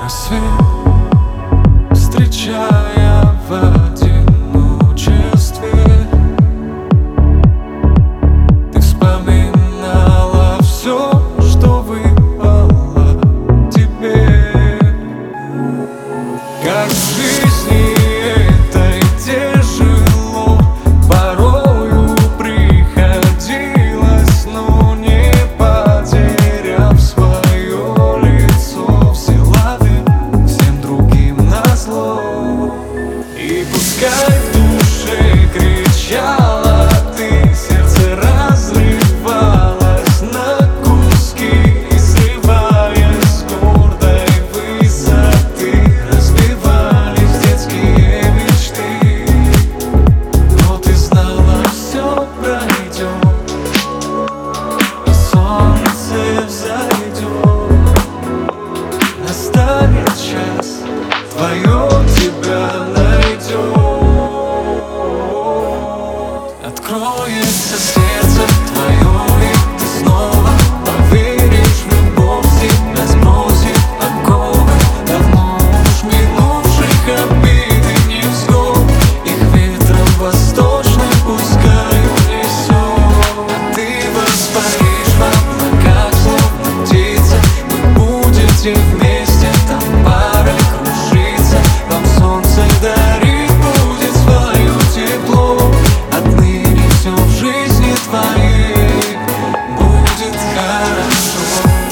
Рассвет, встречая в одиночестве, ты вспоминала все, что выпало тебе. Как в жизни этой тяжело порою приходилось, но не потеряв свое лицо, взяла ты всем другим назло. И пускай в душе кричала ты, сердце разрывалось на куски, и срываясь с гордой высоты, разбивались детские мечты. Но ты знала, все пройдет, и солнце взойдет. Настанет час, твое тебя найдет. Откроется сердце твое, и ты снова поверишь в любовь. Тебя сбросит оковы давно уж минувших обид и невзгод. Их ветром восточным пускай унесет. А ты воспаришь в облаках, словно птица. Вы будете вместе там парой кружиться. Вам солнце дарить будет свое тепло. Отныне все в жизни твоей будет хорошо.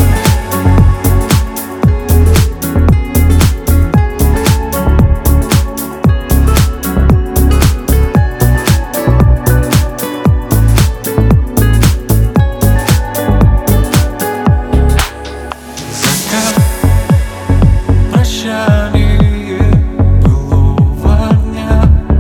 Закат, прощание былого дня,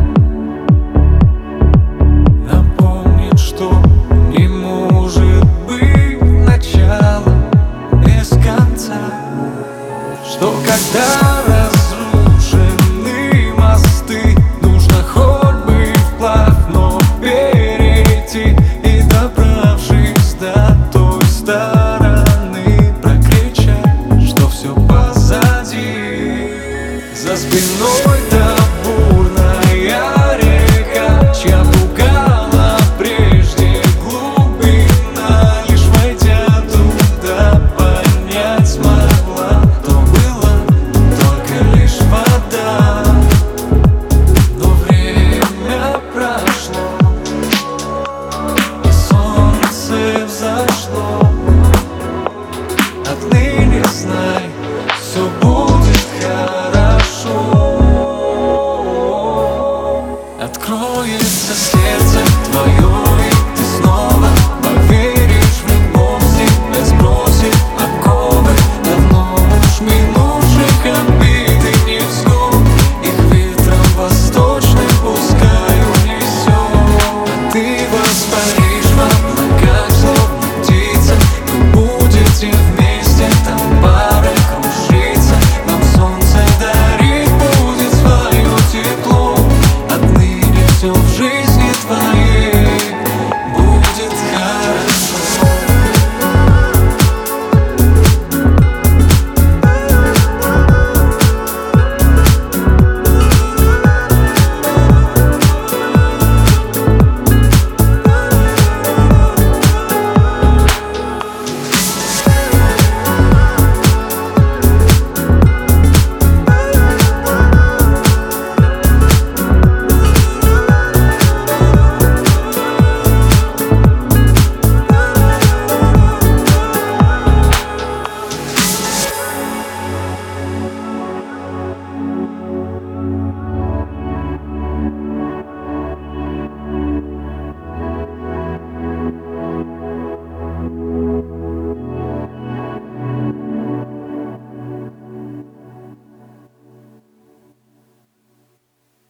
напомнит, что не может быть начала без конца. Что когда разрушены мосты, нужно хоть бы вплавь, но перейти. И добравшись до той стороны, прокричать, что все позади. За спиной та бурная река, чья пугала прежде глубина. Лишь войдя туда, понять смогла, то было только лишь вода. Но время прошло, и солнце взошло. Отныне знай, все будет